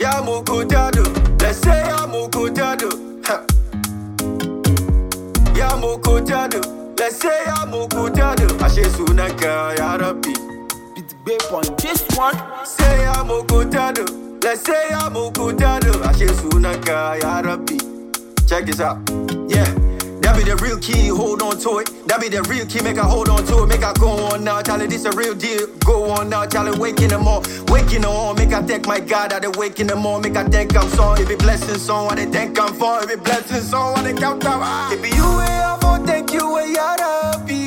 Ya mukutado, let's say ya mukutado. Ya mukutado, let's say ya mukutado. Ashe sunanka ya Rabbi. Beat babe on this one. Say ya mukutado, let's say ya mukutado. Ashe sunanka ya Rabbi. Check this out, yeah. That be the real key, hold on to it. That be the real key, make I hold on to it. Make I go on now, Charlie, this a real deal. Go on now, Charlie, waking them all. Waking on, make I thank my God, I dey waking them all. Make I thank I'm song, it be blessing song, I dey thank I'm for. It be blessing song, I dey count out. It be you way I for thank you way I happy.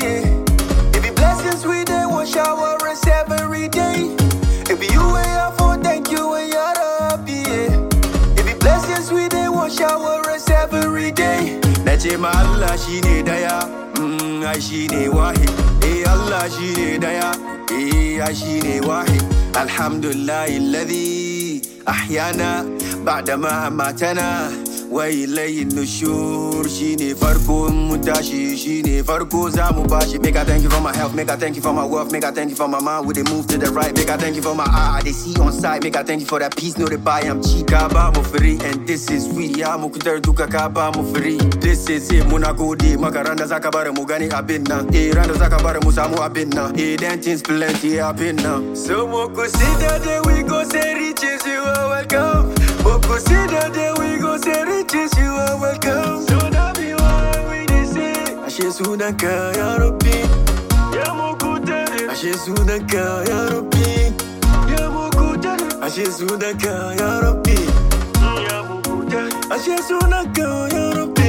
It be blessings we dey one shower us every day. It be you way I for thank you way I happy. It be blessings we dey one shower us every day. Nace ma Allah shine daya, ai shine wahid. Allah shine daya, ai shine wahid. Alhamdulillahi alladhi ahyana ba'da ma amatana wa ilayhi nushur. Shine farko mutashi, shine farko zamu bashi. Make I thank you for my health, make I thank you for my wealth, make I thank you for my mind. We dey move to the right, make I thank you for my eye, they see on sight. Make I thank you for that peace, no they buy. I'm chika ba mo free, and this is we. Ya mu kutar duka ka ba mo free. This is it, muna gode makaranda zaka bare mu gani abin nan. Randa zaka bare mu samu abin nan. Then things plenty abin nan. So mo consider that we go say riches, you are welcome. Mo consider that we go say riches, you are welcome. So that be why we dey say Ashe sunanka ya Rabbi. Ya mu kutar Ashe sunanka ya Rabbi. Ya mu kutar Ashe sunanka ya Rabbi. Ya mu kutar Ashe sunanka ya Rabbi.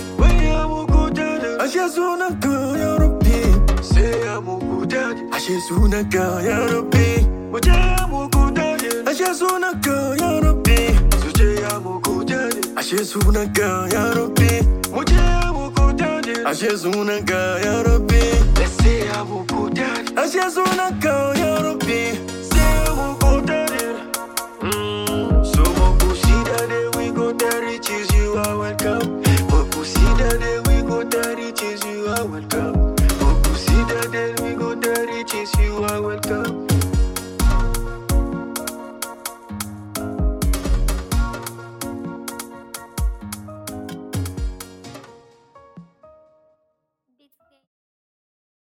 Ya mu kutar Ashe sunanka ya Rabbi. Say ya mu kutar Ashe sunanka ya Rabbi. Ya mu kutar Ashe sunanka ya Rabbi. Ya mu kutar Ashe sunanka ya Rabbi. Ya mu kutar Ashe sunanka ya Rabbi. Let's say ya mu kutar Ashe sunanka ya Rabbi. Say ya mu kutar. So mo consider that we go there riches, you are welcome.